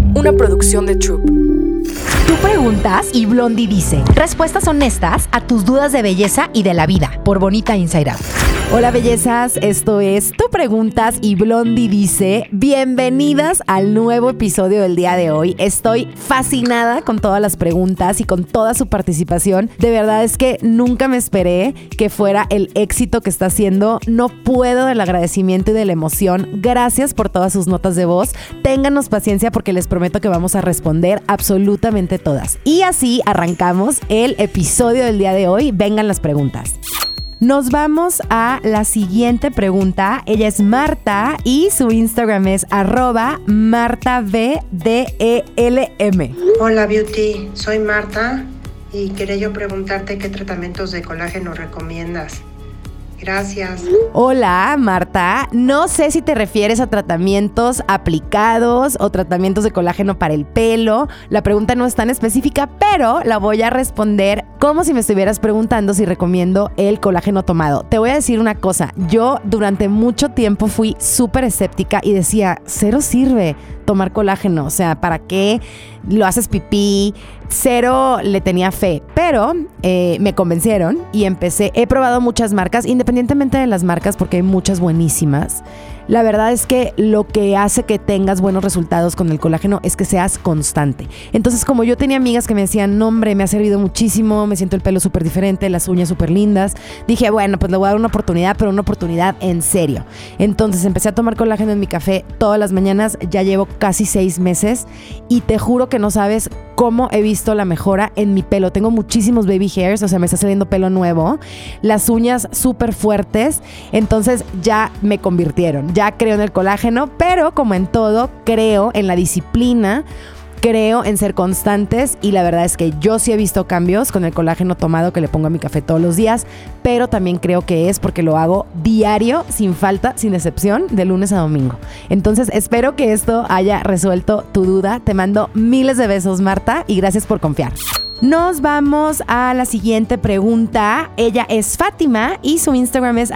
una producción de Troop. Tú preguntas y Blondie dice. Respuestas honestas a tus dudas de belleza y de la vida, por Bonita Inside Out. Hola bellezas, esto es Tú preguntas y Blondie dice. Bienvenidas al nuevo episodio del día de hoy. Estoy fascinada con todas las preguntas y con toda su participación. De verdad es que nunca me esperé que fuera el éxito que está haciendo. No puedo del agradecimiento y de la emoción. Gracias por todas sus notas de voz. Ténganos paciencia porque les prometo que vamos a responder absolutamente todas. Y así arrancamos el episodio del día de hoy. Vengan las preguntas. Nos vamos a la siguiente pregunta. Ella es Marta y su Instagram es @MartaVDELM. Hola Beauty, soy Marta y quería yo preguntarte qué tratamientos de colágeno recomiendas. Gracias. Hola Marta, no sé si te refieres a tratamientos aplicados o tratamientos de colágeno para el pelo. La pregunta no es tan específica, pero la voy a responder como si me estuvieras preguntando si recomiendo el colágeno tomado. Te voy a decir una cosa, yo durante mucho tiempo fui súper escéptica y decía, cero sirve tomar colágeno, o sea, ¿para qué lo haces pipí? Cero le tenía fe, pero me convencieron y he probado muchas marcas, independientemente de las marcas, porque hay muchas buenísimas. La verdad es que lo que hace que tengas buenos resultados con el colágeno es que seas constante. Entonces, como yo tenía amigas que me decían, no hombre, me ha servido muchísimo, me siento el pelo súper diferente, las uñas súper lindas, dije, bueno, pues le voy a dar una oportunidad, pero una oportunidad en serio. Entonces empecé a tomar colágeno en mi café todas las mañanas, ya llevo casi 6 meses y te juro que no sabes cómo he visto la mejora en mi pelo. Tengo muchísimos baby hairs, o sea, me está saliendo pelo nuevo, las uñas súper fuertes, entonces ya me convirtieron. Ya creo en el colágeno, pero como en todo, creo en la disciplina, creo en ser constantes y la verdad es que yo sí he visto cambios con el colágeno tomado que le pongo a mi café todos los días, pero también creo que es porque lo hago diario, sin falta, sin excepción, de lunes a domingo. Entonces espero que esto haya resuelto tu duda. Te mando miles de besos, Marta, y gracias por confiar. Nos vamos a la siguiente pregunta. Ella es Fátima y su Instagram es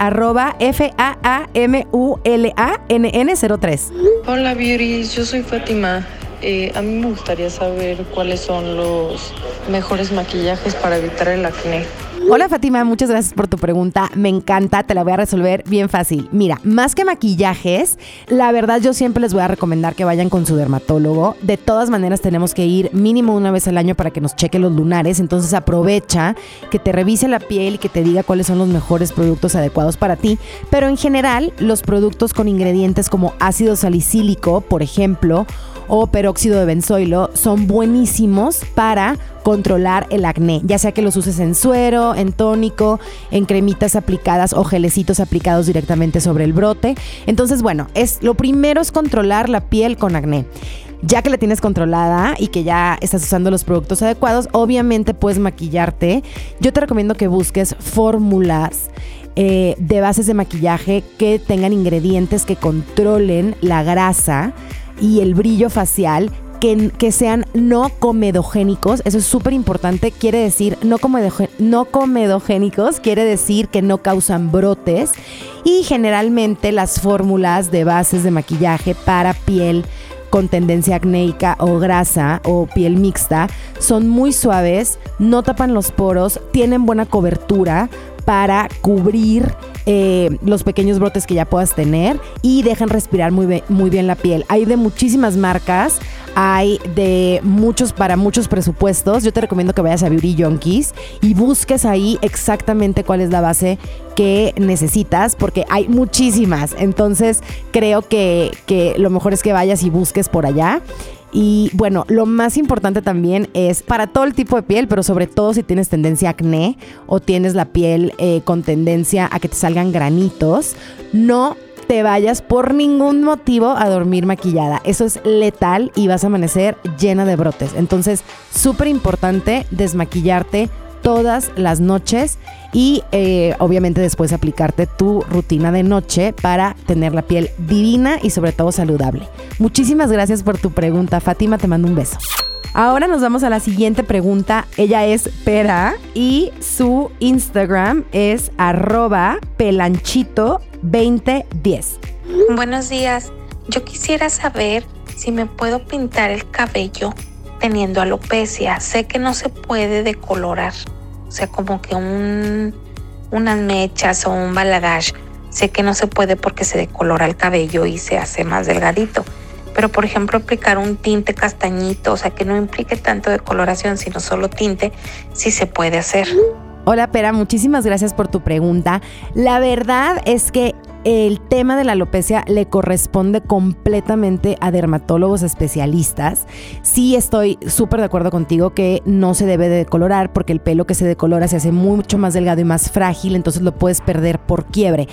@FAAMULANN03. Hola beauties, yo soy Fátima. A mí me gustaría saber cuáles son los mejores maquillajes para evitar el acné. Hola Fátima, muchas gracias por tu pregunta. Me encanta, te la voy a resolver bien fácil. Mira, más que maquillajes, la verdad yo siempre les voy a recomendar que vayan con su dermatólogo. De todas maneras tenemos que ir mínimo una vez al año para que nos cheque los lunares. Entonces aprovecha que te revise la piel y que te diga cuáles son los mejores productos adecuados para ti. Pero en general, los productos con ingredientes como ácido salicílico, por ejemplo, o peróxido de benzoilo son buenísimos para controlar el acné, ya sea que los uses en suero, en tónico, en cremitas aplicadas o gelecitos aplicados directamente sobre el brote. Entonces, bueno, lo primero es controlar la piel con acné. Ya que la tienes controlada y que ya estás usando los productos adecuados, obviamente puedes maquillarte. Yo te recomiendo que busques fórmulas de bases de maquillaje que tengan ingredientes que controlen la grasa y el brillo facial, que sean no comedogénicos. Eso es súper importante. Quiere decir no comedogénicos, quiere decir que no causan brotes. Y generalmente las fórmulas de bases de maquillaje para piel con tendencia acnéica o grasa o piel mixta son muy suaves, no tapan los poros, tienen buena cobertura para cubrir los pequeños brotes que ya puedas tener y dejan respirar muy bien la piel. Hay de muchísimas marcas, hay de para muchos presupuestos. Yo te recomiendo que vayas a Beauty Junkies y busques ahí exactamente cuál es la base que necesitas, porque hay muchísimas. Entonces creo que lo mejor es que vayas y busques por allá. Y bueno, lo más importante también es para todo el tipo de piel, pero sobre todo si tienes tendencia a acné o tienes la piel con tendencia a que te salgan granitos, no te vayas por ningún motivo a dormir maquillada. Eso es letal y vas a amanecer llena de brotes. Entonces, súper importante desmaquillarte todas las noches y obviamente después aplicarte tu rutina de noche para tener la piel divina y sobre todo saludable. Muchísimas gracias por tu pregunta, Fátima, te mando un beso. Ahora nos vamos a la siguiente pregunta. Ella es Pera y su Instagram es @pelanchito2010. Buenos días. Yo quisiera saber si me puedo pintar el cabello teniendo alopecia. Sé que no se puede decolorar, o sea, como que unas mechas o un balayage. Sé que no se puede porque se decolora el cabello y se hace más delgadito. Pero, por ejemplo, aplicar un tinte castañito, o sea, que no implique tanto decoloración, sino solo tinte, sí se puede hacer. Hola, Pera, muchísimas gracias por tu pregunta. La verdad es que el tema de la alopecia le corresponde completamente a dermatólogos especialistas. Sí, estoy súper de acuerdo contigo que no se debe de decolorar porque el pelo que se decolora se hace mucho más delgado y más frágil, entonces lo puedes perder por quiebre.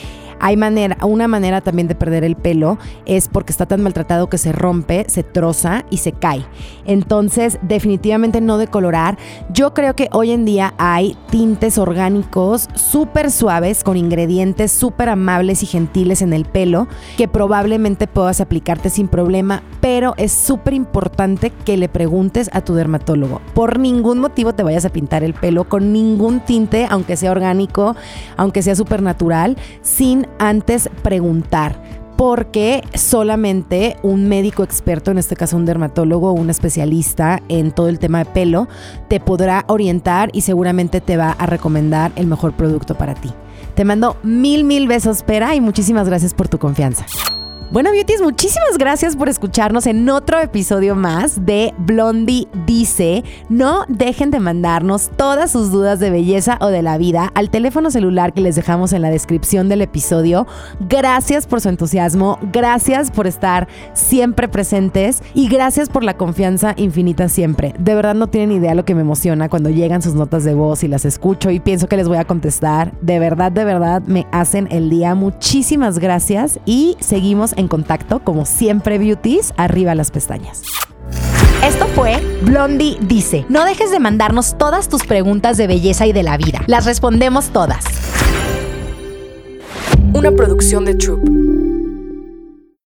Una manera también de perder el pelo es porque está tan maltratado que se rompe, se troza y se cae. Entonces, definitivamente no decolorar. Yo creo que hoy en día hay tintes orgánicos súper suaves con ingredientes súper amables y gentiles en el pelo que probablemente puedas aplicarte sin problema, pero es súper importante que le preguntes a tu dermatólogo. Por ningún motivo te vayas a pintar el pelo con ningún tinte, aunque sea orgánico, aunque sea súper natural, sin antes preguntar, porque solamente un médico experto, en este caso un dermatólogo o un especialista en todo el tema de pelo, te podrá orientar y seguramente te va a recomendar el mejor producto para ti. Te mando mil besos, Pera, y muchísimas gracias por tu confianza. Bueno, Beauties, muchísimas gracias por escucharnos en otro episodio más de Blondie Dice. No dejen de mandarnos todas sus dudas de belleza o de la vida al teléfono celular que les dejamos en la descripción del episodio. Gracias por su entusiasmo, gracias por estar siempre presentes y gracias por la confianza infinita siempre. De verdad no tienen idea lo que me emociona cuando llegan sus notas de voz y las escucho y pienso que les voy a contestar. De verdad, me hacen el día. Muchísimas gracias y seguimos en contacto, como siempre, Beauties, arriba las pestañas. Esto fue Blondie Dice. No dejes de mandarnos todas tus preguntas de belleza y de la vida. Las respondemos todas. Una producción de Troop.